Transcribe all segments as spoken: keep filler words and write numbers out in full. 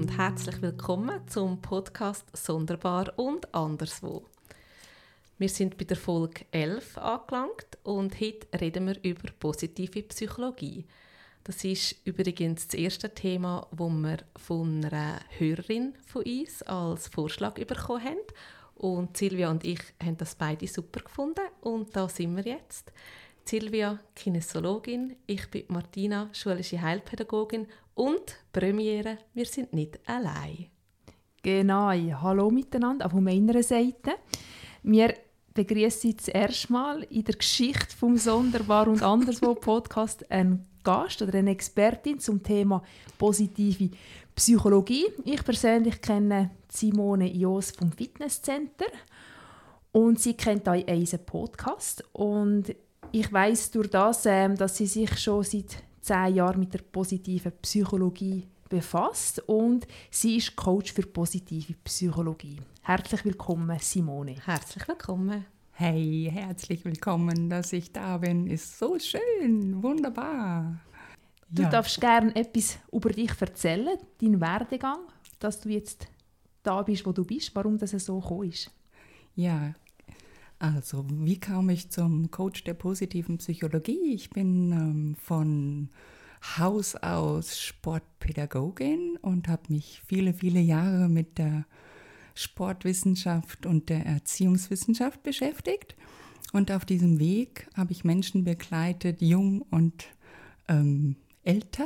und herzlich willkommen zum Podcast «Sonderbar und anderswo». Wir sind bei der Folge elf angelangt und heute reden wir über positive Psychologie. Das ist übrigens das erste Thema, das wir von einer Hörerin von uns als Vorschlag bekommen haben. Und Silvia und ich haben das beide super gefunden und da sind wir jetzt. Silvia, Kinesiologin, ich bin Martina, schulische Heilpädagogin und Premiere, wir sind nicht allein. Genau, hallo miteinander, auch von meiner Seite. Wir begrüßen das erste Mal in der Geschichte vom Sonderbar und anderswo Podcast einen Gast oder eine Expertin zum Thema positive Psychologie. Ich persönlich kenne Simone Jos vom Fitnesscenter und sie kennt auch unseren Podcast. Und ich weiss durch das, ähm, dass sie sich schon seit zehn Jahren mit der positiven Psychologie befasst und sie ist Coach für positive Psychologie. Herzlich willkommen, Simone. Herzlich willkommen. Hey, herzlich willkommen, dass ich da bin. Ist so schön, wunderbar. Du ja. darfst gerne etwas über dich erzählen, deinen Werdegang, dass du jetzt da bist, wo du bist, warum das so gekommen ist. Ja, also wie kam ich zum Coach der positiven Psychologie? Ich bin ähm, von Haus aus Sportpädagogin und habe mich viele, viele Jahre mit der Sportwissenschaft und der Erziehungswissenschaft beschäftigt. Und auf diesem Weg habe ich Menschen begleitet, jung und ähm, älter,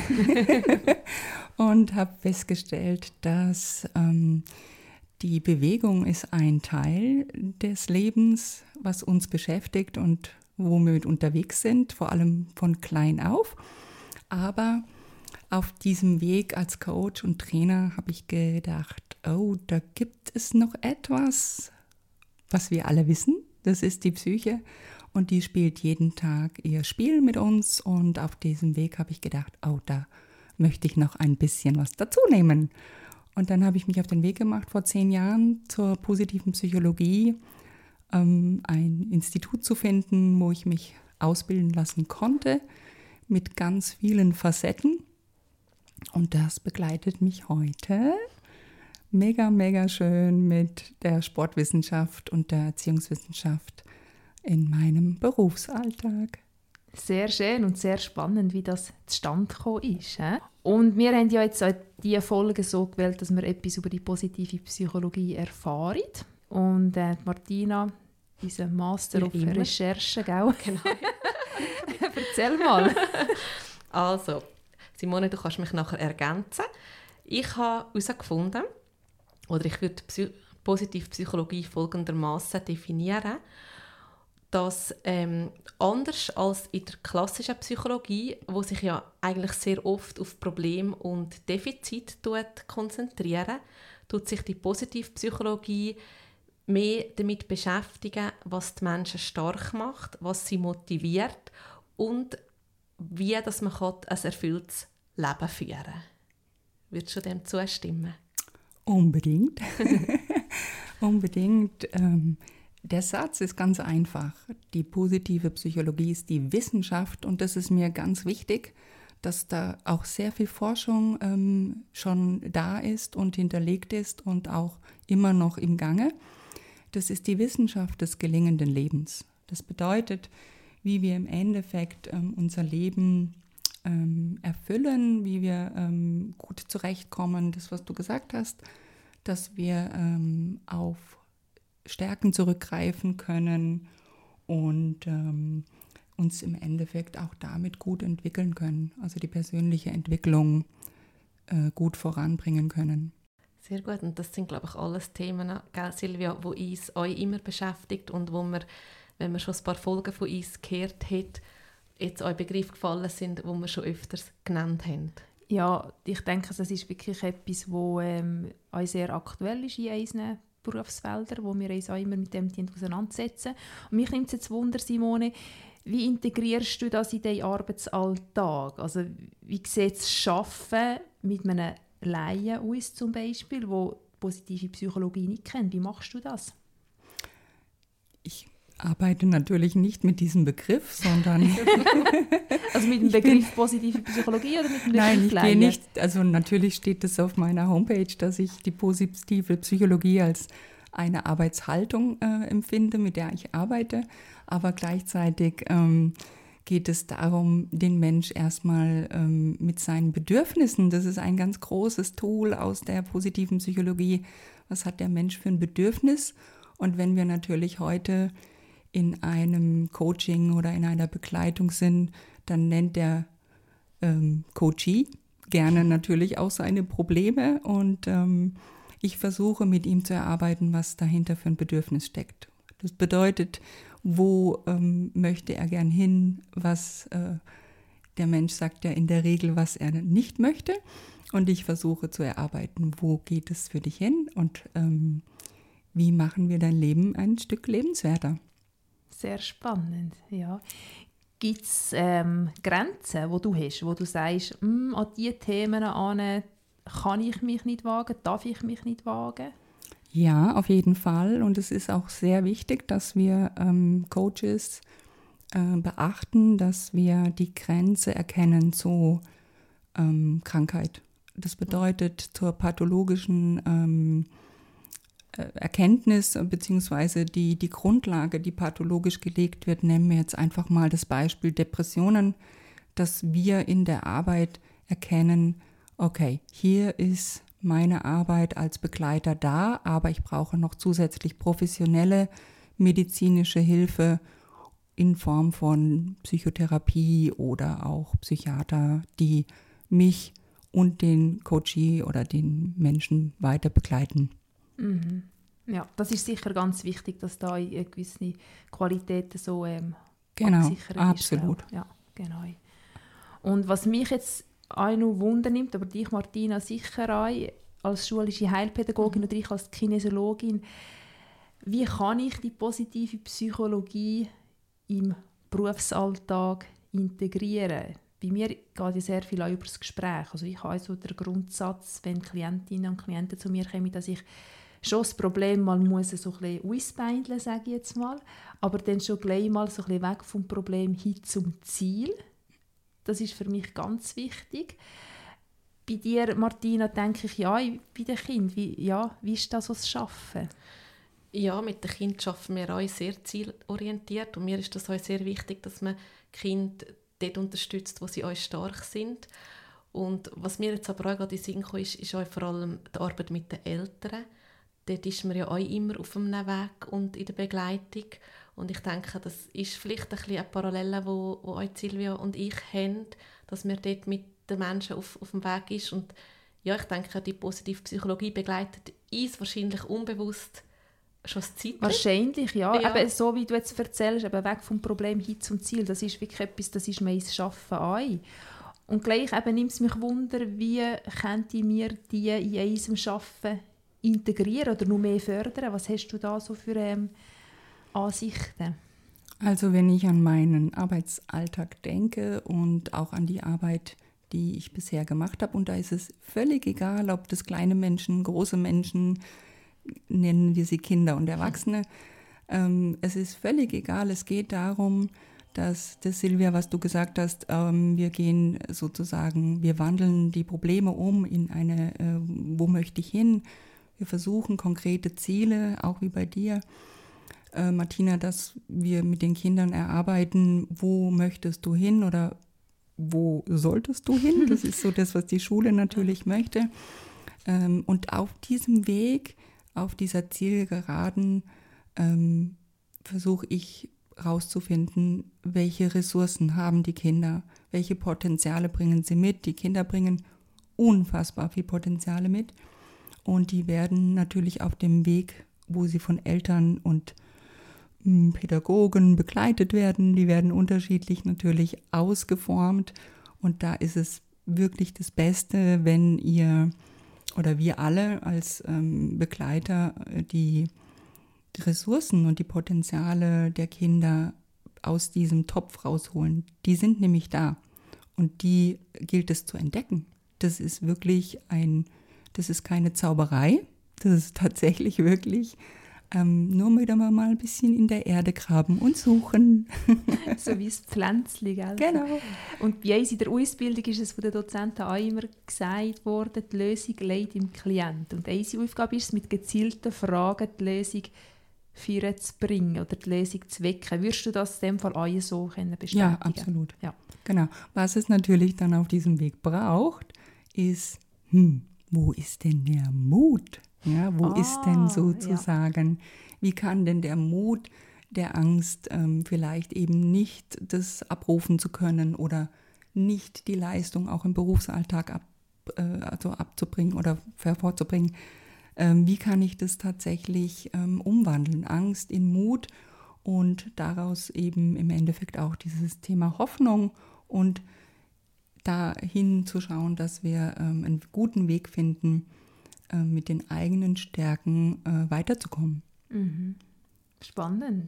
und habe festgestellt, dass ähm, die Bewegung ist ein Teil des Lebens, was uns beschäftigt und wo wir mit unterwegs sind, vor allem von klein auf. Aber auf diesem Weg als Coach und Trainer habe ich gedacht, oh, da gibt es noch etwas, was wir alle wissen. Das ist die Psyche und die spielt jeden Tag ihr Spiel mit uns. Und auf diesem Weg habe ich gedacht, oh, da möchte ich noch ein bisschen was dazu nehmen. Und dann habe ich mich auf den Weg gemacht vor zehn Jahren zur positiven Psychologie, ähm, ein Institut zu finden, wo ich mich ausbilden lassen konnte mit ganz vielen Facetten. Und das begleitet mich heute mega, mega schön mit der Sportwissenschaft und der Erziehungswissenschaft in meinem Berufsalltag. Sehr schön und sehr spannend, wie das zustande gekommen ist. He? Und wir haben ja jetzt auch diese Folge so gewählt, dass wir etwas über die positive Psychologie erfahren. Und äh, Martina, unser Master ja, auf immer. Recherche, gell? Genau. Erzähl mal. Also, Simone, du kannst mich nachher ergänzen. Ich habe herausgefunden, oder ich würde Psy- positive Psychologie folgendermaßen definieren, dass ähm, anders als in der klassischen Psychologie, wo sich ja eigentlich sehr oft auf Probleme und Defizite konzentrieren, tut sich die positive Psychologie mehr damit beschäftigen, was die Menschen stark macht, was sie motiviert und wie dass man ein erfülltes Leben führen kann. Würdest du dem zustimmen? Unbedingt. Unbedingt. Ähm, der Satz ist ganz einfach. Die positive Psychologie ist die Wissenschaft und das ist mir ganz wichtig, dass da auch sehr viel Forschung ähm, schon da ist und hinterlegt ist und auch immer noch im Gange. Das ist die Wissenschaft des gelingenden Lebens. Das bedeutet, wie wir im Endeffekt ähm, unser Leben ähm, erfüllen, wie wir ähm, gut zurechtkommen, das, was du gesagt hast, dass wir ähm, auf Stärken zurückgreifen können und ähm, uns im Endeffekt auch damit gut entwickeln können, also die persönliche Entwicklung äh, gut voranbringen können. Sehr gut, und das sind, glaube ich, alles Themen, gell, Silvia, die uns euch immer beschäftigt und wo wir, wenn man schon ein paar Folgen von uns gehört hat, jetzt euch Begriffe gefallen sind, die wir schon öfters genannt haben. Ja, ich denke, das ist wirklich etwas, das ähm, auch sehr aktuell ist in unseren Berufsfeldern, wo wir uns auch immer mit dem auseinandersetzen. Und mich nimmt es jetzt Wunder, Simone, wie integrierst du das in deinen Arbeitsalltag? Also wie sieht das Arbeiten mit einem Laien aus zum Beispiel, wo positive Psychologie nicht kennt? Wie machst du das? Ich arbeite natürlich nicht mit diesem Begriff, sondern... Also mit dem Begriff bin, positive Psychologie oder mit dem Begriff Nein, ich Laie? gehe nicht, also natürlich steht es auf meiner Homepage, dass ich die positive Psychologie als eine Arbeitshaltung äh, empfinde, mit der ich arbeite, aber gleichzeitig ähm, geht es darum, den Mensch erstmal ähm, mit seinen Bedürfnissen, das ist ein ganz großes Tool aus der positiven Psychologie, was hat der Mensch für ein Bedürfnis? Und wenn wir natürlich heute in einem Coaching oder in einer Begleitung sind, dann nennt der ähm, Coachee gerne natürlich auch seine Probleme und ähm, ich versuche mit ihm zu erarbeiten, was dahinter für ein Bedürfnis steckt. Das bedeutet, wo ähm, möchte er gern hin, was äh, der Mensch sagt ja in der Regel, was er nicht möchte und ich versuche zu erarbeiten, wo geht es für dich hin und ähm, wie machen wir dein Leben ein Stück lebenswerter. Sehr spannend, ja. Gibt es ähm, Grenzen, die du hast, wo du sagst, an diese Themen an kann ich mich nicht wagen, darf ich mich nicht wagen? Ja, auf jeden Fall. Und es ist auch sehr wichtig, dass wir ähm, Coaches äh, beachten, dass wir die Grenze erkennen zur ähm, Krankheit. Das bedeutet zur pathologischen ähm, Erkenntnis bzw. die, die Grundlage, die pathologisch gelegt wird, nehmen wir jetzt einfach mal das Beispiel Depressionen, dass wir in der Arbeit erkennen, okay, hier ist meine Arbeit als Begleiter da, aber ich brauche noch zusätzlich professionelle medizinische Hilfe in Form von Psychotherapie oder auch Psychiater, die mich und den Coachee oder den Menschen weiter begleiten. Mhm. Ja, das ist sicher ganz wichtig, dass da eine gewisse Qualität so ähm, genau, abgesichert absolut. ist. Ja, genau. Und was mich jetzt auch noch Wunder nimmt, aber dich, Martina, sicher auch, als schulische Heilpädagogin mhm. oder ich als Kinesiologin, wie kann ich die positive Psychologie im Berufsalltag integrieren? Bei mir geht ja sehr viel auch über das Gespräch. Also ich habe also den Grundsatz, wenn Klientinnen und Klienten zu mir kommen, dass ich schon das Problem mal muss so ein bisschen ausbeindeln, sage ich jetzt mal, aber dann schon gleich mal so ein bisschen weg vom Problem hin zum Ziel. Das ist für mich ganz wichtig. Bei dir, Martina, denke ich, ja, bei den Kindern, wie, ja, wie ist das, was sie arbeiten? Ja, mit den Kindern arbeiten wir auch sehr zielorientiert und mir ist das auch sehr wichtig, dass man Kinder dort unterstützt, wo sie auch stark sind. Und was mir jetzt aber auch gerade in den Sinn kam, ist, ist auch vor allem die Arbeit mit den Eltern. Dort ist man ja auch immer auf einem Weg und in der Begleitung. Und ich denke, das ist vielleicht ein bisschen eine Parallele, die wo, wo auch Silvia und ich haben, dass man dort mit den Menschen auf, auf dem Weg ist. Und ja, ich denke, die positive Psychologie begleitet uns wahrscheinlich unbewusst schon das Zeitlich. Wahrscheinlich, ja. ja. Eben so wie du jetzt erzählst, eben weg vom Problem hin zum Ziel, das ist wirklich etwas, das ist mein Schaffen ein. Und gleich eben nimmt es mich Wunder, wie könnte mir die in unserem Schaffen integrieren oder noch mehr fördern? Was hast du da so für ähm, Ansichten? Also wenn ich an meinen Arbeitsalltag denke und auch an die Arbeit, die ich bisher gemacht habe, und da ist es völlig egal, ob das kleine Menschen, große Menschen, nennen wir sie Kinder und Erwachsene, ähm, es ist völlig egal, es geht darum, dass, das Silvia, was du gesagt hast, ähm, wir gehen sozusagen, wir wandeln die Probleme um in eine, äh, wo möchte ich hin? Wir versuchen konkrete Ziele, auch wie bei dir, äh, Martina, dass wir mit den Kindern erarbeiten, wo möchtest du hin oder wo solltest du hin? Das ist so das, was die Schule natürlich möchte. Ähm, und auf diesem Weg, auf dieser Zielgeraden, ähm, versuche ich herauszufinden, welche Ressourcen haben die Kinder, welche Potenziale bringen sie mit. Die Kinder bringen unfassbar viel Potenziale mit und die werden natürlich auf dem Weg, wo sie von Eltern und mh, Pädagogen begleitet werden, die werden unterschiedlich natürlich ausgeformt und da ist es wirklich das Beste, wenn ihr oder wir alle als ähm, Begleiter die Ressourcen und die Potenziale der Kinder aus diesem Topf rausholen. Die sind nämlich da und die gilt es zu entdecken. Das ist wirklich ein, das ist keine Zauberei, das ist tatsächlich wirklich Ähm, nur müssen wir mal ein bisschen in der Erde graben und suchen. So wie das Pflänzchen, gell? Genau. Und bei uns in der Ausbildung ist es von den Dozenten auch immer gesagt worden, die Lösung liegt im Klient. Und unsere Aufgabe ist es, mit gezielten Fragen die Lösung führen zu bringen oder die Lösung zu wecken. Würdest du das in dem Fall auch so können bestätigen? Ja, absolut. Ja. Genau. Was es natürlich dann auf diesem Weg braucht, ist, hm, wo ist denn der Mut? Ja, wo Ah, ist denn ja. sozusagen, wie kann denn der Mut der Angst ähm, vielleicht eben nicht das abrufen zu können oder nicht die Leistung auch im Berufsalltag ab, äh, also abzubringen oder hervorzubringen? Ähm, wie kann ich das tatsächlich ähm, umwandeln? Angst in Mut und daraus eben im Endeffekt auch dieses Thema Hoffnung und dahin zu schauen, dass wir ähm, einen guten Weg finden, äh, mit den eigenen Stärken äh, weiterzukommen. Mhm. Spannend.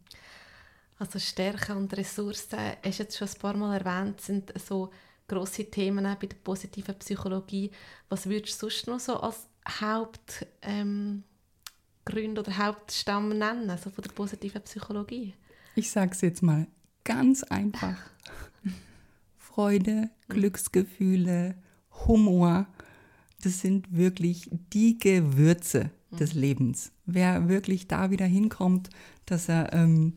Also Stärken und Ressourcen, hast du jetzt schon ein paar Mal erwähnt, sind so grosse Themen auch bei der positiven Psychologie. Was würdest du sonst noch so als Hauptgründe ähm, oder Hauptstamm nennen, also von der positiven Psychologie? Ich sage es jetzt mal ganz einfach. Freude, Glücksgefühle, Humor, das sind wirklich die Gewürze des Lebens. Wer wirklich da wieder hinkommt, dass er ähm,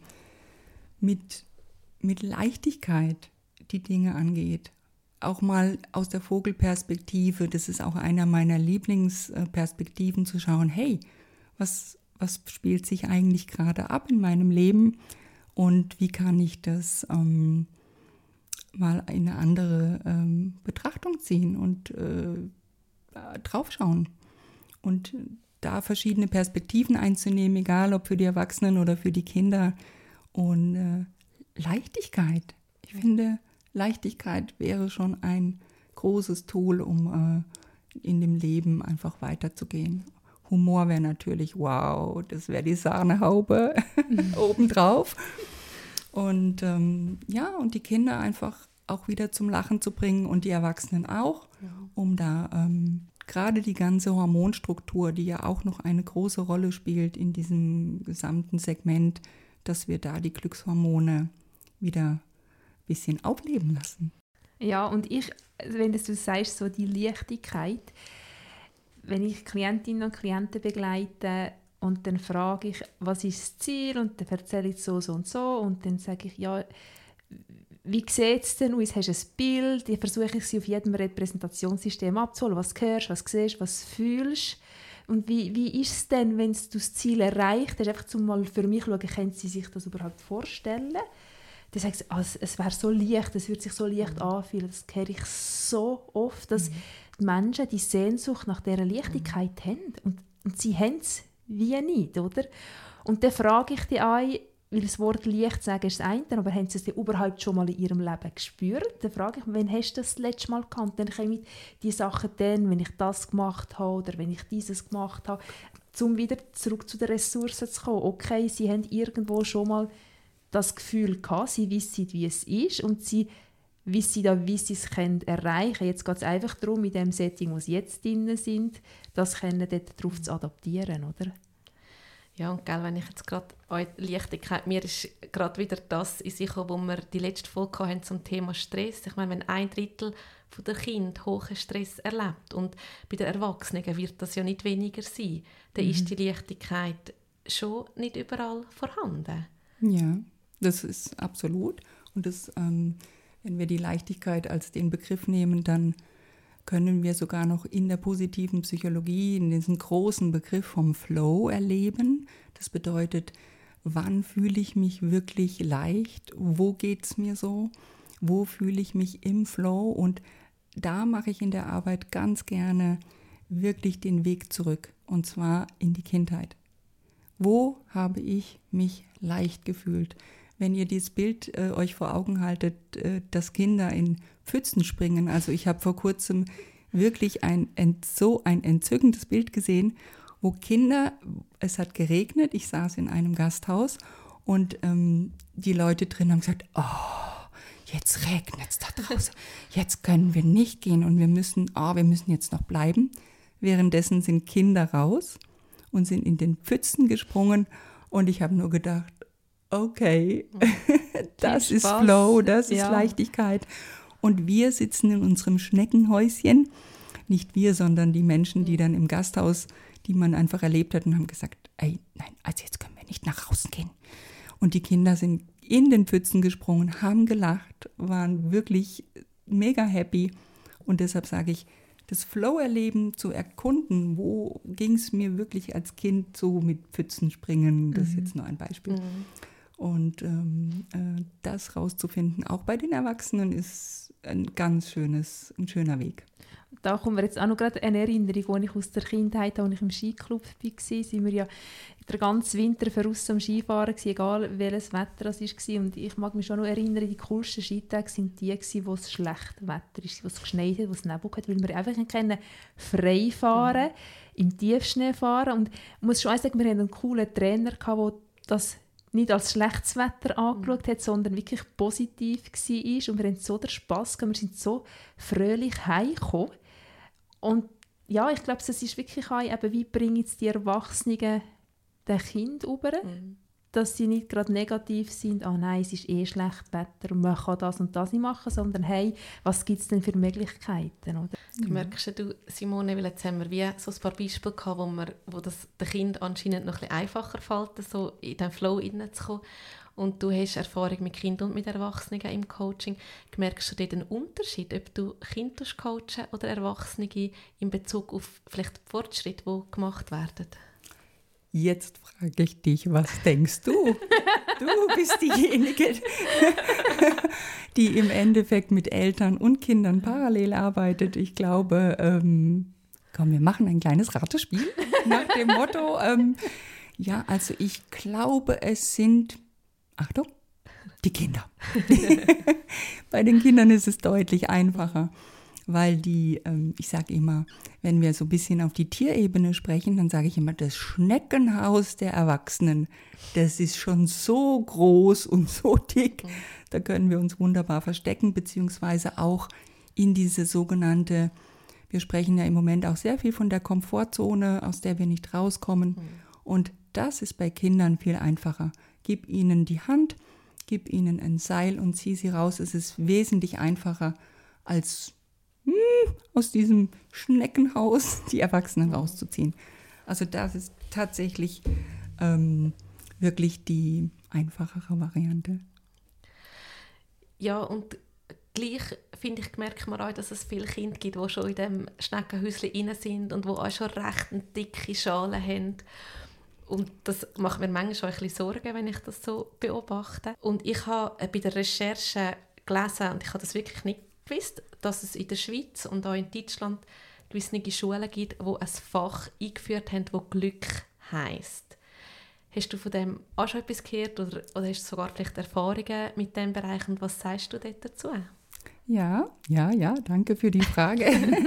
mit, mit Leichtigkeit die Dinge angeht, auch mal aus der Vogelperspektive, das ist auch einer meiner Lieblingsperspektiven, zu schauen, hey, was, was spielt sich eigentlich gerade ab in meinem Leben und wie kann ich das ähm, mal in eine andere ähm, Betrachtung ziehen und äh, draufschauen und da verschiedene Perspektiven einzunehmen, egal ob für die Erwachsenen oder für die Kinder. Und äh, Leichtigkeit. Ich finde, Leichtigkeit wäre schon ein großes Tool, um äh, in dem Leben einfach weiterzugehen. Humor wäre natürlich, wow, das wäre die Sahnehaube obendrauf. Und ähm, ja, und die Kinder einfach auch wieder zum Lachen zu bringen und die Erwachsenen auch, ja. um da ähm, gerade die ganze Hormonstruktur, die ja auch noch eine große Rolle spielt in diesem gesamten Segment, dass wir da die Glückshormone wieder ein bisschen aufleben lassen. Ja, und ich, wenn du sagst, so die Leichtigkeit, wenn ich Klientinnen und Klienten begleite und dann frage ich, was ist das Ziel, und dann erzähle ich so, so und so, und dann sage ich, ja, wie sieht es denn aus? Hast du ein Bild? Ich versuche sie auf jedem Repräsentationssystem abzuholen. Was hörst, was siehst, was fühlst? Und wie, wie ist es denn, wenn du das Ziel erreicht hast? Einfach zum mal für mich schauen, können sie sich das überhaupt vorstellen? Dann sagst du, also, es wäre so leicht, es würde sich so leicht mhm. anfühlen. Das höre ich so oft, dass mhm. die Menschen die Sehnsucht nach dieser Leichtigkeit mhm. haben. Und, und sie haben es wie nicht, oder? Und dann frage ich die an, weil das Wort Licht sagen ist das eine, aber haben sie es überhaupt schon mal in ihrem Leben gespürt? Dann frage ich mich, wann hast du das, das letzte Mal gekannt? Dann komme ich die Sachen dann, wenn ich das gemacht habe oder wenn ich dieses gemacht habe, um wieder zurück zu den Ressourcen zu kommen. Okay, sie haben irgendwo schon mal das Gefühl gehabt, sie wissen, wie es ist und sie wissen, wie sie es können erreichen können. Jetzt geht es einfach darum, in dem Setting, wo sie jetzt drin sind, das können dort darauf zu adaptieren, oder? Ja, und gell, wenn ich jetzt gerade Leichtigkeit, mir ist gerade wieder das in sich gekommen, wo wir die letzte Folge hatten zum Thema Stress. Ich meine, wenn ein Drittel der Kinder hohen Stress erlebt und bei den Erwachsenen wird das ja nicht weniger sein, dann mhm. ist die Leichtigkeit schon nicht überall vorhanden. Ja, das ist absolut. Und das, ähm, wenn wir die Leichtigkeit als den Begriff nehmen, dann können wir sogar noch in der positiven Psychologie in diesen großen Begriff vom Flow erleben. Das bedeutet, wann fühle ich mich wirklich leicht? Wo geht es mir so? Wo fühle ich mich im Flow? Und da mache ich in der Arbeit ganz gerne wirklich den Weg zurück, und zwar in die Kindheit. Wo habe ich mich leicht gefühlt? Wenn ihr dieses Bild äh, euch vor Augen haltet, äh, dass Kinder in Pfützen springen. Also ich habe vor kurzem wirklich ein, so ein entzückendes Bild gesehen, wo Kinder, es hat geregnet, ich saß in einem Gasthaus und ähm, die Leute drin haben gesagt, oh, jetzt regnet es da draußen, jetzt können wir nicht gehen und wir müssen, oh, wir müssen jetzt noch bleiben. Währenddessen sind Kinder raus und sind in den Pfützen gesprungen. Und ich habe nur gedacht, okay, das ist Flow, das ist ja. Leichtigkeit. Und wir sitzen in unserem Schneckenhäuschen, nicht wir, sondern die Menschen, die dann im Gasthaus, die man einfach erlebt hat und haben gesagt, ey, nein, also jetzt können wir nicht nach draußen gehen. Und die Kinder sind in den Pfützen gesprungen, haben gelacht, waren wirklich mega happy. Und deshalb sage ich, das Flow-Erleben zu erkunden, wo ging es mir wirklich als Kind so mit Pfützenspringen, das ist jetzt nur ein Beispiel. Mhm. Und ähm, äh, das rauszufinden, auch bei den Erwachsenen, ist ein ganz schönes, ein schöner Weg. Da kommen wir jetzt auch noch gerade eine Erinnerung, die ich aus der Kindheit habe, als ich im Skiclub war, sind wir ja den ganzen Winter voraus am Skifahren gewesen, egal welches Wetter es war. Und ich mag mich schon noch erinnern, die coolsten Skitage waren die, wo es schlecht Wetter war, wo es geschneit hat, wo es Nebel hatte, weil wir einfach nicht frei fahren, mhm. im Tiefschnee fahren. Und ich muss schon sagen, wir hatten einen coolen Trainer, der das nicht als schlechtes Wetter angeschaut hat, sondern wirklich positiv war. Und wir hatten so den Spass gehabt, wir sind so fröhlich heimgekommen. Und ja, ich glaube, es ist wirklich auch, eben, wie bringen jetzt die Erwachsenen den Kind rüber, mhm. dass sie nicht gerade negativ sind, ah nein, es ist eh schlecht Wetter und man kann das und das nicht machen, sondern hey, was gibt es denn für Möglichkeiten? Oder? Du mhm. merkst du, Simone, weil jetzt haben wir wie so ein paar Beispiele gehabt, wo, wir, wo das den Kind anscheinend noch ein bisschen einfacher fällt, so in den Flow hineinzukommen. Und du hast Erfahrung mit Kindern und mit Erwachsenen im Coaching. Merkst du dort einen Unterschied, ob du Kinder coachen oder Erwachsene in Bezug auf vielleicht die Fortschritte, die gemacht werden? Jetzt frage ich dich, was denkst du? Du bist diejenige, die im Endeffekt mit Eltern und Kindern parallel arbeitet. Ich glaube, ähm, komm, wir machen ein kleines Ratespiel nach dem Motto. Ähm, ja, also ich glaube, es sind, Achtung, die Kinder. Bei den Kindern ist es deutlich einfacher. Weil die, ähm, ich sage immer, wenn wir so ein bisschen auf die Tierebene sprechen, dann sage ich immer, das Schneckenhaus der Erwachsenen, das ist schon so groß und so dick, da können wir uns wunderbar verstecken, beziehungsweise auch in diese sogenannte, wir sprechen ja im Moment auch sehr viel von der Komfortzone, aus der wir nicht rauskommen. Mhm. Und das ist bei Kindern viel einfacher. Gib ihnen die Hand, gib ihnen ein Seil und zieh sie raus. Es ist wesentlich einfacher als aus diesem Schneckenhaus die Erwachsenen rauszuziehen. Also das ist tatsächlich ähm, wirklich die einfachere Variante. Ja, und gleich, finde ich, merkt man auch, dass es viele Kinder gibt, die schon in diesem Schneckenhäuschen rein sind und die auch schon recht eine dicke Schale haben. Und das macht mir manchmal schon ein bisschen Sorgen, wenn ich das so beobachte. Und ich habe bei der Recherche gelesen, und ich habe das wirklich nicht gewusst, dass es in der Schweiz und auch in Deutschland gewisse Schulen gibt, die ein Fach eingeführt haben, das Glück heisst. Hast du von dem auch schon etwas gehört oder, oder hast du sogar vielleicht Erfahrungen mit diesem Bereich und was sagst du dort dazu? Ja, ja, ja, danke für die Frage.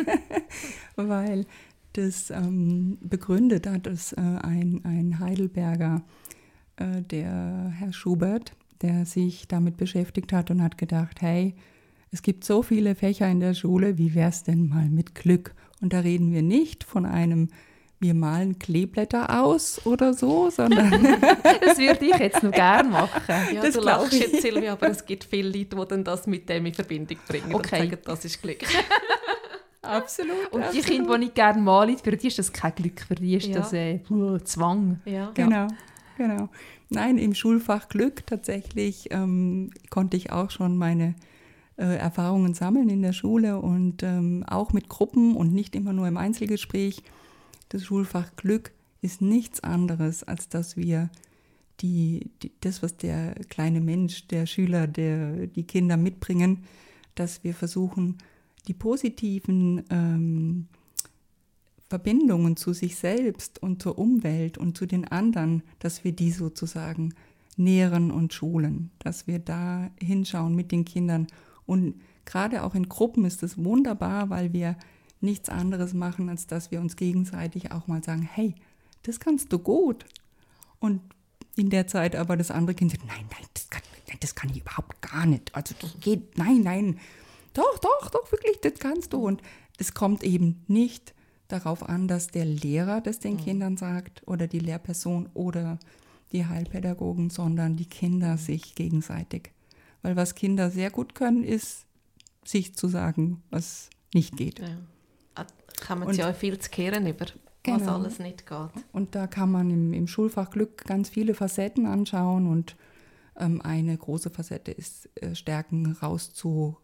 Weil das ähm, begründet hat es äh, ein, ein Heidelberger, äh, der Herr Schubert, der sich damit beschäftigt hat und hat gedacht, hey, es gibt so viele Fächer in der Schule, wie wäre es denn mal mit Glück? Und da reden wir nicht von einem, wir malen Kleeblätter aus oder so, sondern... Das würde ich jetzt noch gerne machen. Ja, das du lachst jetzt, Silvia, aber es gibt viele Leute, die dann das mit dem in Verbindung bringen okay. und sagen, das ist Glück. Absolut. Und absolut. Die Kinder, die nicht gerne malen, für die ist das kein Glück, für die ist ja. das äh, Zwang. Ja. Genau, genau. Nein, im Schulfach Glück tatsächlich ähm, konnte ich auch schon meine äh, Erfahrungen sammeln in der Schule und ähm, auch mit Gruppen und nicht immer nur im Einzelgespräch. Das Schulfach Glück ist nichts anderes, als dass wir die, die, das, was der kleine Mensch, der Schüler, der, die Kinder mitbringen, dass wir versuchen, die positiven ähm, Verbindungen zu sich selbst und zur Umwelt und zu den anderen, dass wir die sozusagen nähren und schulen, dass wir da hinschauen mit den Kindern. Und gerade auch in Gruppen ist es wunderbar, weil wir nichts anderes machen, als dass wir uns gegenseitig auch mal sagen, hey, das kannst du gut. Und in der Zeit aber das andere Kind sagt, nein, nein, das kann, das kann ich überhaupt gar nicht. Also das geht, nein, nein, doch, doch, doch, wirklich, das kannst du. Und es kommt eben nicht darauf an, dass der Lehrer das den Kindern sagt oder die Lehrperson oder die Heilpädagogen, sondern die Kinder sich gegenseitig. Weil was Kinder sehr gut können, ist, sich zu sagen, was nicht geht. Ja. Kann man sich auch viel zu kehren über, genau. was alles nicht geht. Und da kann man im, im Schulfach Glück ganz viele Facetten anschauen und ähm, eine große Facette ist, äh, Stärken rauszukramen,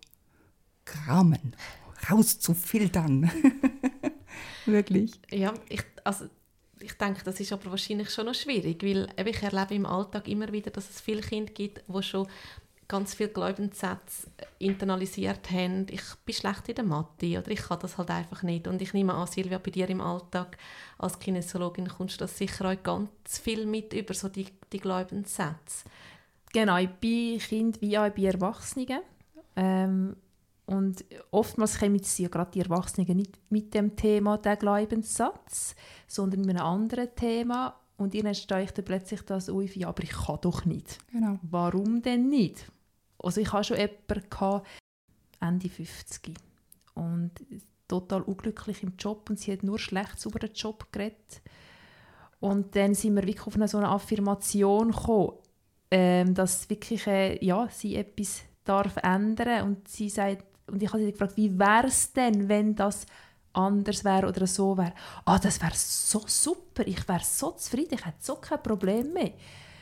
rauszufiltern. Wirklich. Ja, ich, also ich denke, das ist aber wahrscheinlich schon noch schwierig, weil ich erlebe im Alltag immer wieder, dass es viele Kinder gibt, die schon ganz viele Glaubenssätze internalisiert haben. Ich bin schlecht in der Mathe oder ich kann das halt einfach nicht. Und ich nehme an, Silvia, bei dir im Alltag als Kinesiologin kommst du das sicher auch ganz viel mit über so die, die Glaubenssätze. Genau, ich bin Kind wie auch bei Erwachsenen. Ähm, und oftmals kommen sie ja gerade die Erwachsenen nicht mit dem Thema der Glaubenssatz, sondern mit einem anderen Thema. Und ihnen stehe ich dann plötzlich das auf, ja, aber ich kann doch nicht. Genau. Warum denn nicht? Also ich hatte schon jemanden gehabt, Ende fünfzig und total unglücklich im Job und sie hat nur schlecht über den Job geredet. Und dann sind wir wirklich auf eine so eine Affirmation gekommen, ähm, dass wirklich, äh, ja, sie etwas darf ändern und sie sagt, und ich habe sie gefragt, wie wäre es denn, wenn das anders wäre oder so wäre? Ah, das wäre so super, ich wäre so zufrieden, ich hätte so kein Problem mehr.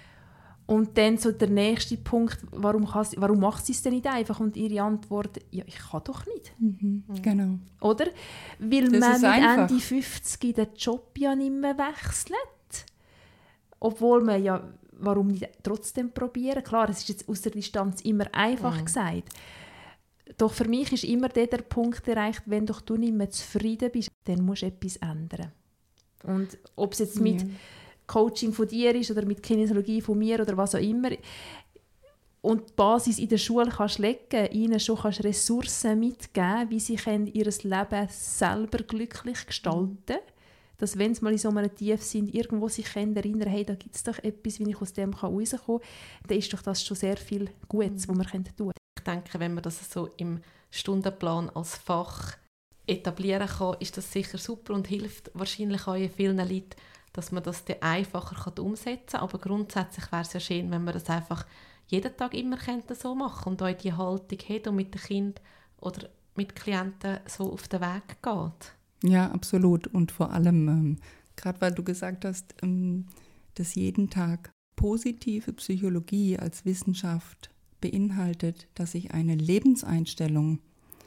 Und dann so der nächste Punkt, warum, kann sie, warum macht sie es denn nicht einfach? Und ihre Antwort, ja, ich kann doch nicht. Mhm, genau. Oder? Weil das man mit einfach. Ende fünfzig den Job ja nicht mehr wechselt. Obwohl man ja, warum nicht trotzdem probieren? Klar, es ist jetzt aus der Distanz immer einfach mhm. gesagt. Doch für mich ist immer der, der Punkt erreicht, wenn doch du nicht mehr zufrieden bist, dann musst du etwas ändern. Und ob es jetzt mit ja. Coaching von dir ist oder mit Kinesiologie von mir oder was auch immer. Und die Basis in der Schule kannst legen, ihnen schon kannst Ressourcen mitgeben, wie sie können ihr Leben selber glücklich gestalten können. Dass wenn sie mal in so einem Tief sind, irgendwo sich können erinnern, hey, da gibt es doch etwas, wie ich aus dem rauskommen kann, dann ist doch das schon sehr viel Gutes, was wir tun können. Ich denke, wenn man das so im Stundenplan als Fach etablieren kann, ist das sicher super und hilft wahrscheinlich auch vielen Leuten, dass man das dann einfacher umsetzen kann. Aber grundsätzlich wäre es ja schön, wenn man das einfach jeden Tag immer so machen könnte und auch die Haltung hat und mit den Kindern oder mit Klienten so auf den Weg geht. Ja, absolut. Und vor allem, ähm, gerade weil du gesagt hast, ähm, dass jeden Tag positive Psychologie als Wissenschaft beinhaltet, dass ich eine Lebenseinstellung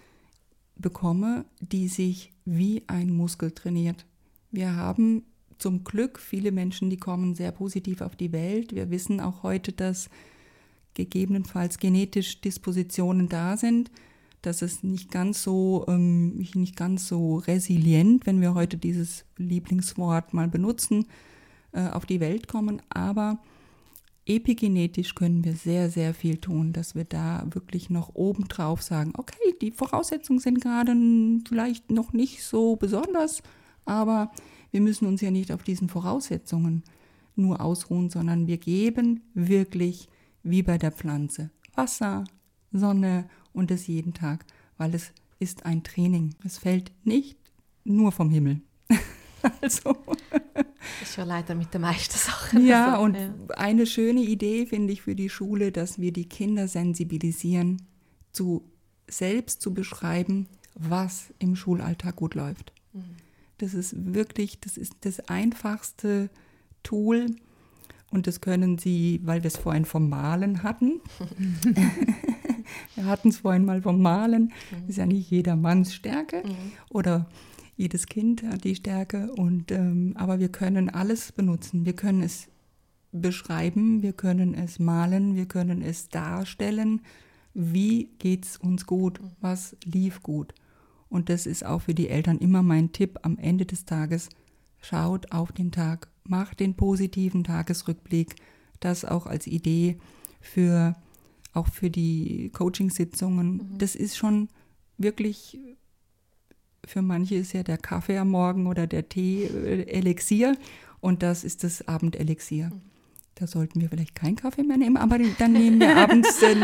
bekomme, die sich wie ein Muskel trainiert. Wir haben zum Glück viele Menschen, die kommen sehr positiv auf die Welt. Wir wissen auch heute, dass gegebenenfalls genetisch Dispositionen da sind, dass es nicht ganz so, ähm, nicht ganz so resilient, wenn wir heute dieses Lieblingswort mal benutzen, äh, auf die Welt kommen. Aber epigenetisch können wir sehr, sehr viel tun, dass wir da wirklich noch obendrauf sagen, okay, die Voraussetzungen sind gerade vielleicht noch nicht so besonders, aber wir müssen uns ja nicht auf diesen Voraussetzungen nur ausruhen, sondern wir geben wirklich, wie bei der Pflanze, Wasser, Sonne und das jeden Tag, weil es ist ein Training. Es fällt nicht nur vom Himmel. Also. Das ist ja leider mit den meisten Sachen. Ja, also, und ja. eine schöne Idee finde ich für die Schule, dass wir die Kinder sensibilisieren, zu selbst zu beschreiben, was im Schulalltag gut läuft. Mhm. Das ist wirklich, das ist das einfachste Tool und das können sie, weil wir es vorhin vom Malen hatten. Wir hatten es vorhin mal vom Malen. Das ist ja nicht jedermanns Stärke mhm. oder jedes Kind hat die Stärke, und, ähm, aber wir können alles benutzen. Wir können es beschreiben, wir können es malen, wir können es darstellen. Wie geht es uns gut? Was lief gut? Und das ist auch für die Eltern immer mein Tipp am Ende des Tages. Schaut auf den Tag, macht den positiven Tagesrückblick. Das auch als Idee für, auch für die Coachingsitzungen. Mhm. Das ist schon wirklich... Für manche ist ja der Kaffee am Morgen oder der Tee äh, Elixier, und das ist das Abendelixier. Da sollten wir vielleicht keinen Kaffee mehr nehmen, aber dann nehmen wir abends den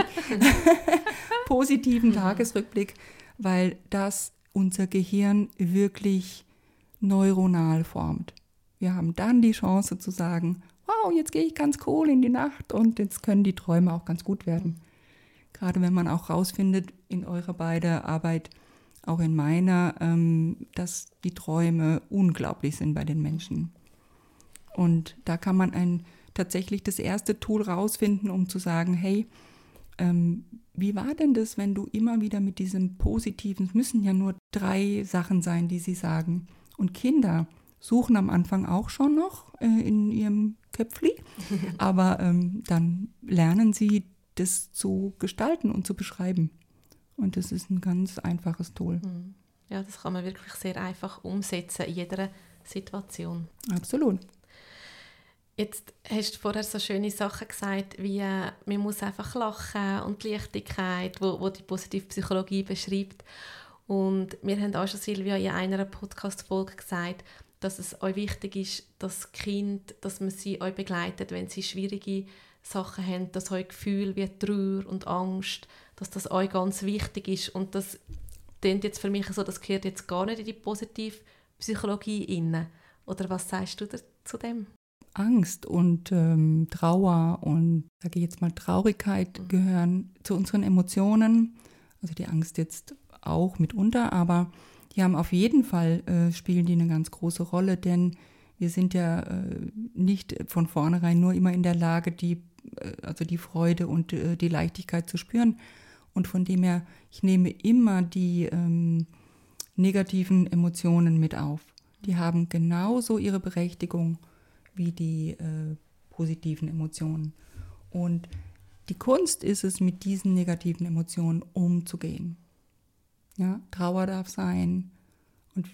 positiven Tagesrückblick, weil das unser Gehirn wirklich neuronal formt. Wir haben dann die Chance zu sagen, wow, jetzt gehe ich ganz cool in die Nacht und jetzt können die Träume auch ganz gut werden. Gerade wenn man auch rausfindet in eurer beider Arbeit, auch in meiner, ähm, dass die Träume unglaublich sind bei den Menschen. Und da kann man ein, tatsächlich das erste Tool rausfinden, um zu sagen, hey, ähm, wie war denn das, wenn du immer wieder mit diesem Positiven, es müssen ja nur drei Sachen sein, die sie sagen. Und Kinder suchen am Anfang auch schon noch äh, in ihrem Köpfli, aber ähm, dann lernen sie, das zu gestalten und zu beschreiben. Und das ist ein ganz einfaches Tool. Ja, das kann man wirklich sehr einfach umsetzen in jeder Situation. Absolut. Jetzt hast du vorher so schöne Sachen gesagt, wie äh, man muss einfach lachen und die Leichtigkeit, wo, wo die positive Psychologie beschreibt. Und wir haben auch schon, Silvia, in einer Podcast-Folge gesagt, dass es euch wichtig ist, dass Kind, dass man sie euch begleitet, wenn sie schwierige Sachen haben, dass euch Gefühle wie Trauer und Angst, dass das euch ganz wichtig ist. Und das klingt jetzt für mich so, das gehört jetzt gar nicht in die positive Psychologie rein. Oder was sagst du zu dem? Angst und ähm, Trauer und, sage ich jetzt mal, Traurigkeit mhm. gehören zu unseren Emotionen. Also die Angst jetzt auch mitunter, aber die haben auf jeden Fall, äh, spielen die eine ganz große Rolle, denn wir sind ja äh, nicht von vornherein nur immer in der Lage, die, äh, also die Freude und äh, die Leichtigkeit zu spüren. Und von dem her, ich nehme immer die ähm, negativen Emotionen mit auf. Die haben genauso ihre Berechtigung wie die äh, positiven Emotionen. Und die Kunst ist es, mit diesen negativen Emotionen umzugehen. Ja, Trauer darf sein und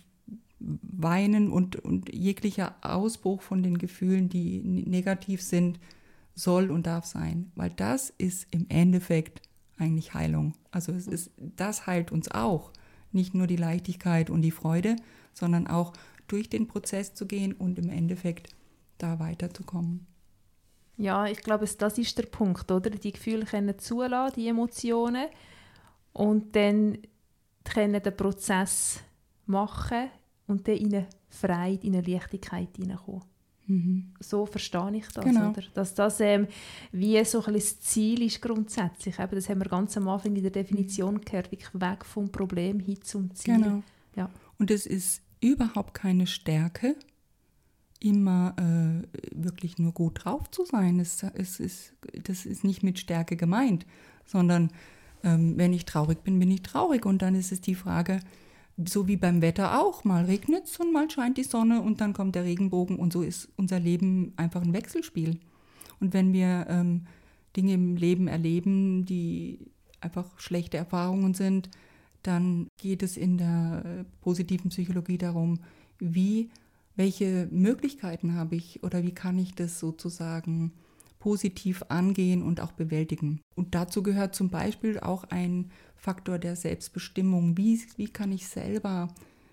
Weinen und, und jeglicher Ausbruch von den Gefühlen, die negativ sind, soll und darf sein. Weil das ist im Endeffekt eigentlich Heilung. Also es ist, das heilt uns auch. Nicht nur die Leichtigkeit und die Freude, sondern auch durch den Prozess zu gehen und im Endeffekt da weiterzukommen. Ja, ich glaube, das ist der Punkt, oder? Die Gefühle können zulassen, die Emotionen, und dann können den Prozess machen und dann in eine Freiheit, in eine Leichtigkeit hineinkommen. Mhm. So verstehe ich das, genau. Oder? Dass das ähm, wie so ein bisschen das Ziel ist grundsätzlich. Eben, das haben wir ganz am Anfang in der Definition gehört, wirklich weg vom Problem hin zum Ziel. Genau. Ja. Und es ist überhaupt keine Stärke, immer äh, wirklich nur gut drauf zu sein. Es, es ist, das ist nicht mit Stärke gemeint, sondern ähm, wenn ich traurig bin, bin ich traurig. Und dann ist es die Frage, so wie beim Wetter auch, mal regnet es und mal scheint die Sonne und dann kommt der Regenbogen, und so ist unser Leben einfach ein Wechselspiel. Und wenn wir ähm, Dinge im Leben erleben, die einfach schlechte Erfahrungen sind, dann geht es in der äh, positiven Psychologie darum, wie welche Möglichkeiten habe ich oder wie kann ich das sozusagen positiv angehen und auch bewältigen. Und dazu gehört zum Beispiel auch ein Faktor der Selbstbestimmung. Wie, wie kann ich selber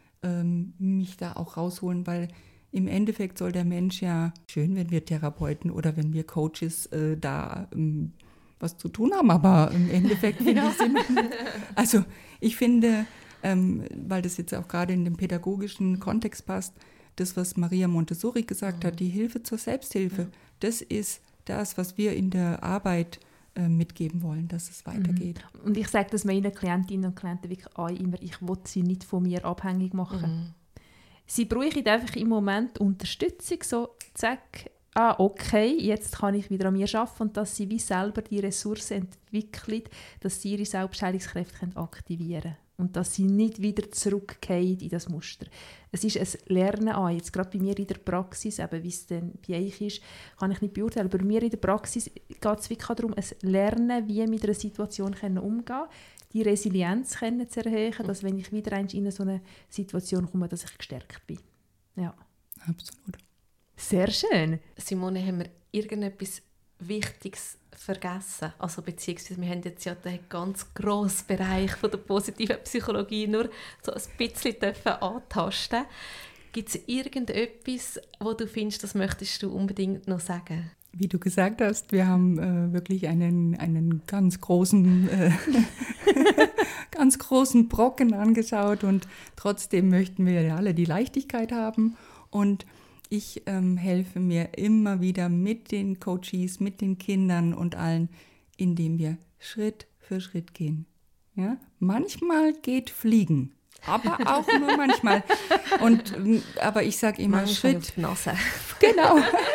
ähm, mich da auch rausholen, weil im Endeffekt soll der Mensch ja, schön, wenn wir Therapeuten oder wenn wir Coaches äh, da ähm, was zu tun haben, aber im Endeffekt finde ich es, also ich finde, ähm, weil das jetzt auch gerade in dem pädagogischen Kontext passt, das, was Maria Montessori gesagt mhm. hat, die Hilfe zur Selbsthilfe, mhm. das ist das, was wir in der Arbeit äh, mitgeben wollen, dass es weitergeht. Mhm. Und ich sage das meinen Klientinnen und Klienten wirklich auch immer, ich will sie nicht von mir abhängig machen. Mhm. Sie brauchen einfach im Moment Unterstützung, so zack, ah, okay, jetzt kann ich wieder an mir arbeiten, und dass sie wie selber die Ressourcen entwickeln, dass sie ihre Selbstheilungskräfte aktivieren können. Und dass sie nicht wieder zurückgehen in das Muster. Es ist ein Lernen an. Jetzt gerade bei mir in der Praxis, eben wie es dann bei euch ist, kann ich nicht beurteilen. Aber bei mir in der Praxis geht es wirklich darum, ein Lernen, wie mit einer Situation umgehen können, die Resilienz können zu erhöhen, dass wenn ich wieder in so eine Situation komme, dass ich gestärkt bin. Ja. Absolut. Sehr schön. Simone, haben wir irgendetwas Wichtiges vergessen? Also beziehungsweise wir haben jetzt ja den ganz grossen Bereich von der positiven Psychologie nur so ein bisschen dürfen antasten. Gibt es irgendetwas, wo du findest, das möchtest du unbedingt noch sagen? Wie du gesagt hast, wir haben äh, wirklich einen, einen ganz großen, äh, ganz großen Brocken angeschaut und trotzdem möchten wir ja alle die Leichtigkeit haben. Und ich ähm, helfe mir immer wieder mit den Coaches, mit den Kindern und allen, indem wir Schritt für Schritt gehen. Ja? Manchmal geht Fliegen, aber auch nur manchmal. Und, aber ich sage immer manchmal Schritt. auf die Nase. Genau.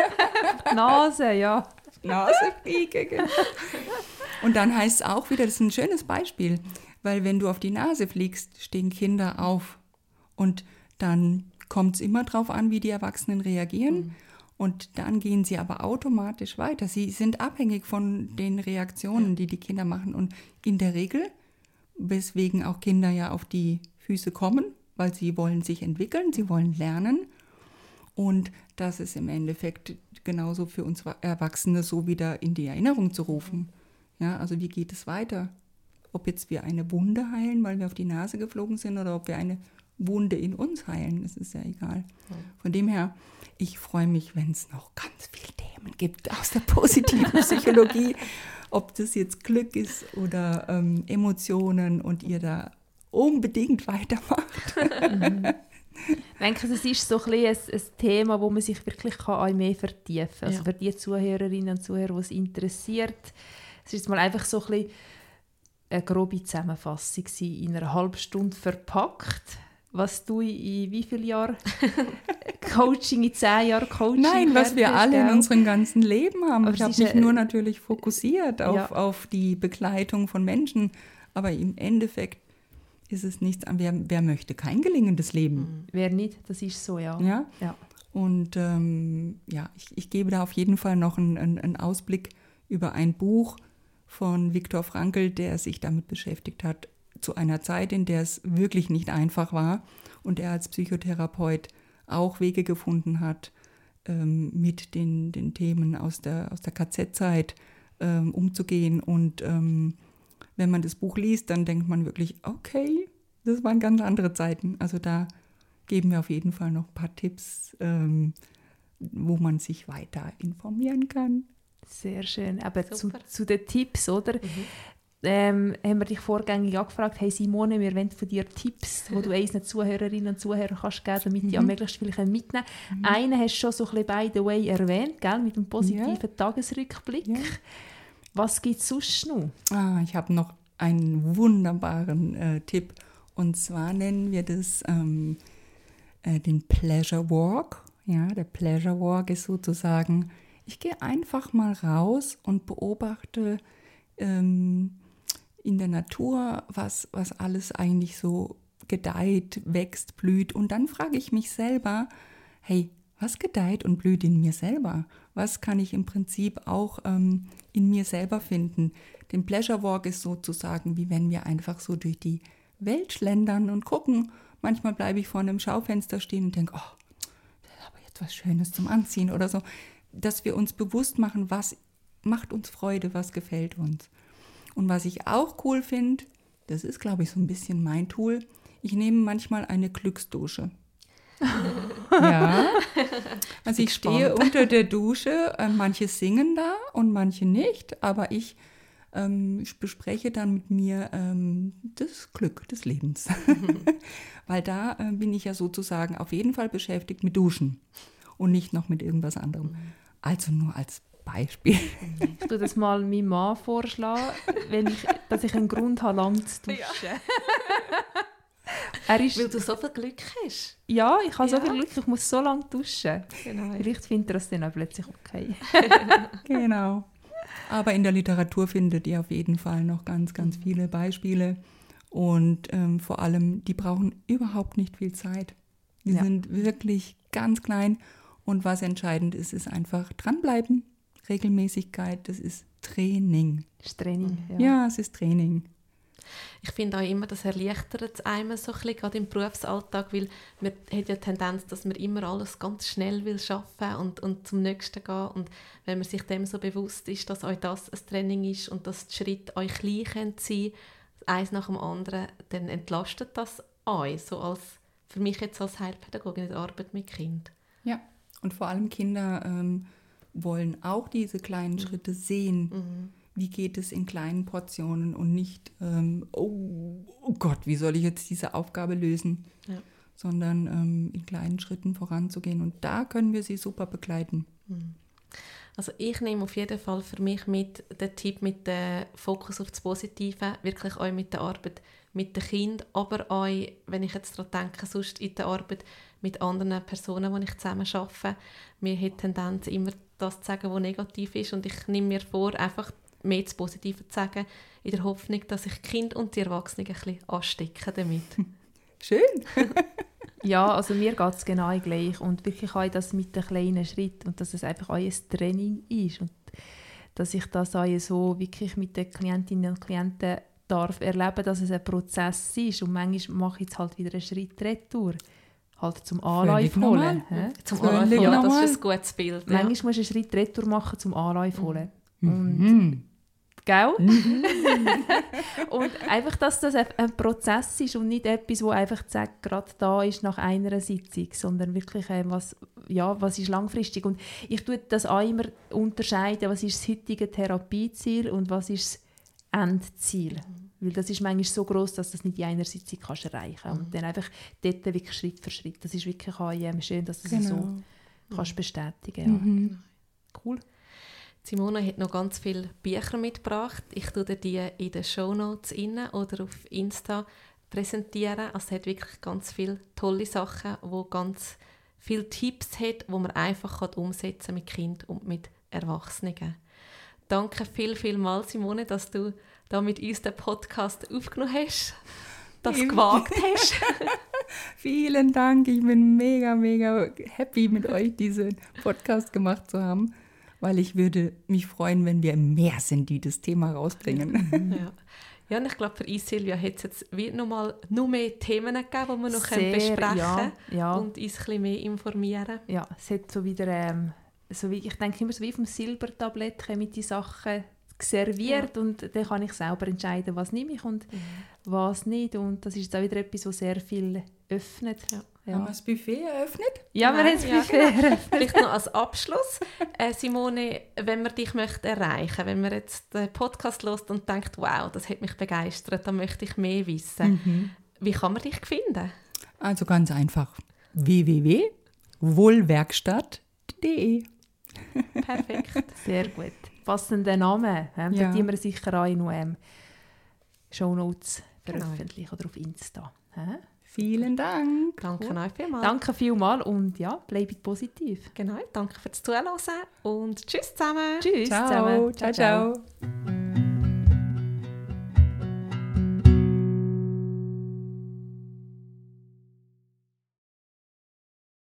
Nase, ja. Nase fliege, genau. Und dann heißt es auch wieder, das ist ein schönes Beispiel, weil wenn du auf die Nase fliegst, stehen Kinder auf und dann kommt es immer darauf an, wie die Erwachsenen reagieren mhm. und dann gehen sie aber automatisch weiter. Sie sind abhängig von den Reaktionen, ja. die die Kinder machen und in der Regel, weswegen auch Kinder ja auf die Füße kommen, weil sie wollen sich entwickeln, sie wollen lernen und das ist im Endeffekt genauso für uns Erwachsene so wieder in die Erinnerung zu rufen. Ja, also wie geht es weiter? Ob jetzt wir eine Wunde heilen, weil wir auf die Nase geflogen sind oder ob wir eine Wunde in uns heilen, das ist ja egal. Von dem her, ich freue mich, wenn es noch ganz viele Themen gibt aus der positiven Psychologie, ob das jetzt Glück ist oder ähm, Emotionen und ihr da unbedingt weitermacht. Mhm. Ich denke, das ist so ein, ein, ein Thema, wo man sich wirklich kann mehr vertiefen kann. Also ja. für die Zuhörerinnen und Zuhörer, die es interessiert. Es ist mal einfach so ein bisschen eine grobe Zusammenfassung in einer halben Stunde verpackt. Was du in wie vielen Jahren Coaching, in zehn Jahren Coaching? Nein, was wir alle in unserem ganzen Leben haben. Aber ich habe mich nur natürlich fokussiert auf, ja. auf die Begleitung von Menschen, aber im Endeffekt ist es nichts an. Wer, wer möchte kein gelingendes Leben? Wer nicht, das ist so, ja. Ja, ja. Und ähm, ja, ich, ich gebe da auf jeden Fall noch einen, einen, einen Ausblick über ein Buch von Viktor Frankl, der sich damit beschäftigt hat, zu einer Zeit, in der es wirklich nicht einfach war und er als Psychotherapeut auch Wege gefunden hat, ähm, mit den, den Themen aus der, aus der K Z-Zeit ähm, umzugehen. Und ähm, wenn man das Buch liest, dann denkt man wirklich, okay, das waren ganz andere Zeiten. Also da geben wir auf jeden Fall noch ein paar Tipps, ähm, wo man sich weiter informieren kann. Sehr schön. Aber zu, zu den Tipps, oder? Mhm. Ähm, haben wir dich vorgängig angefragt, hey Simone, wir wollen von dir Tipps, die du unseren Zuhörerinnen und Zuhörern kannst geben, damit die mhm. am möglichst viel mitnehmen können. Mhm. Einen hast du schon so ein bisschen by the way erwähnt, gell, mit dem positiven ja. Tagesrückblick. Ja. Was gibt es sonst noch? Ah, ich habe noch einen wunderbaren äh, Tipp. Und zwar nennen wir das ähm, äh, den Pleasure Walk. Ja, der Pleasure Walk ist sozusagen, ich gehe einfach mal raus und beobachte ähm, in der Natur, was, was alles eigentlich so gedeiht, wächst, blüht. Und dann frage ich mich selber, hey, was gedeiht und blüht in mir selber? Was kann ich im Prinzip auch ähm, in mir selber finden? Den Pleasure Walk ist sozusagen, wie wenn wir einfach so durch die Welt schlendern und gucken. Manchmal bleibe ich vor einem Schaufenster stehen und denke, oh, das ist aber jetzt was Schönes zum Anziehen oder so. Dass wir uns bewusst machen, was macht uns Freude, was gefällt uns. Und was ich auch cool finde, das ist, glaube ich, so ein bisschen mein Tool, ich nehme manchmal eine Glücksdusche. Ja, also ich stehe spannend. Unter der Dusche, äh, manche singen da und manche nicht, aber ich ähm, bespreche dann mit mir ähm, das Glück des Lebens. Mhm. Weil da äh, bin ich ja sozusagen auf jeden Fall beschäftigt mit Duschen und nicht noch mit irgendwas anderem. Mhm. Also nur als Beispiel. Ich tue das mal meinem Mann vorschlagen, wenn ich, dass ich einen Grund habe, lang zu duschen. Ja. Er ist, weil du so viel Glück hast. Ja, ich habe ja. so viel Glück, ich muss so lange duschen. Genau. Vielleicht findet er das dann auch plötzlich okay. Genau. Aber in der Literatur findet ihr auf jeden Fall noch ganz, ganz viele Beispiele. Und ähm, vor allem, die brauchen überhaupt nicht viel Zeit. Die ja. sind wirklich ganz klein. Und was entscheidend ist, ist einfach dranbleiben. Regelmäßigkeit, das ist Training. Das ist Training, ja. Ja, es ist Training. Ich finde auch immer, das erleichtert einem so ein bisschen, gerade im Berufsalltag, weil man hat ja die Tendenz, dass man immer alles ganz schnell will schaffen und, und zum Nächsten gehen. Und wenn man sich dem so bewusst ist, dass euch das ein Training ist und dass die Schritte euch klein sein können, eins nach dem anderen, dann entlastet das euch, so als, für mich jetzt als Heilpädagogin in der Arbeit mit Kindern. Ja, und vor allem Kinder ähm, wollen auch diese kleinen mhm. Schritte sehen. Mhm. wie geht es in kleinen Portionen und nicht, ähm, oh, oh Gott, wie soll ich jetzt diese Aufgabe lösen, Ja. sondern ähm, in kleinen Schritten voranzugehen. Und da können wir sie super begleiten. Also ich nehme auf jeden Fall für mich mit den Tipp mit dem Fokus auf das Positive, wirklich auch mit der Arbeit mit den Kindern, aber auch, wenn ich jetzt daran denke, sonst in der Arbeit mit anderen Personen, die ich zusammen arbeite. Mir hat die Tendenz, immer das zu sagen, was negativ ist, und ich nehme mir vor, einfach mehr das Positive zu sagen, in der Hoffnung, dass ich die Kinder und die Erwachsenen ein bisschen anstecke damit. Schön! Ja, also mir geht es genau gleich. Und wirklich auch das mit den kleinen Schritten und dass es einfach auch ein Training ist. Und dass ich das auch so wirklich mit den Klientinnen und Klienten darf erleben, dass es ein Prozess ist. Und manchmal mache ich jetzt halt wieder einen Schritt retour. Halt zum Anlauf holen. Zum Völlig Anlauf holen, das normal. ist ein gutes Bild. Ja. Manchmal musst du einen Schritt retour machen zum Anlauf holen. Und, Mhm. gell? Und einfach, dass das ein ein Prozess ist und nicht etwas, wo einfach sagt, gerade da ist nach einer Sitzung, sondern wirklich äh, was, ja, was ist langfristig. Und ich tue das auch immer unterscheiden, was ist das heutige Therapieziel und was ist das Endziel. Weil das ist manchmal so gross, dass du das nicht in einer Sitzung kannst erreichen kannst. Und dann einfach dort wirklich Schritt für Schritt. Das ist wirklich auch ähm, schön, dass du das Genau. so kannst bestätigen. Ja. Mhm. Cool. Simone hat noch ganz viele Bücher mitgebracht. Ich tue dir die in den Shownotes rein oder auf Insta präsentieren. Also es hat wirklich ganz viele tolle Sachen, wo ganz viele Tipps hat, die man einfach umsetzen kann mit Kindern und mit Erwachsenen. Danke viel, viel mal, Simone, dass du da mit uns den Podcast aufgenommen hast, das gewagt hast. Vielen Dank. Ich bin mega, mega happy, mit euch diesen Podcast gemacht zu haben, weil ich würde mich freuen, wenn wir mehr sind, die das Thema rausbringen. Ja. Ja, und ich glaube, für uns, Silvia, hat es jetzt wie noch mal noch mehr Themen gegeben, die wir noch Sehr, besprechen ja, können ja. und uns ein bisschen mehr informieren. Ja, es hat so wieder, ähm, so wie, ich denke immer so wie auf dem Silbertablett kommen die Sachen serviert, Ja. und dann kann ich selber entscheiden, was nehme ich und Mhm. was nicht. Und das ist jetzt auch wieder etwas, was sehr viel öffnet. Ja. Ja, Haben wir das Buffet eröffnet? ja wir Nein, haben es ja, Buffet eröffnet. Vielleicht noch als Abschluss. Äh, Simone, wenn man dich möchte erreichen, wenn man jetzt den Podcast hört und denkt, wow, das hat mich begeistert, dann möchte ich mehr wissen. Mhm. Wie kann man dich finden? Also ganz einfach. w w w punkt wohlwerkstatt punkt d e Perfekt. Sehr gut. Passender Name. Ähm, Ja. Da tun wir sicher auch in ähm, Shownotes Genau. veröffentlichen oder auf Insta. Hä? Vielen Dank. Danke euch vielmals. Danke vielmals und ja, bleibt positiv. Genau, danke fürs Zuhören und tschüss zusammen. Tschüss Ciao. zusammen. Ciao, ciao.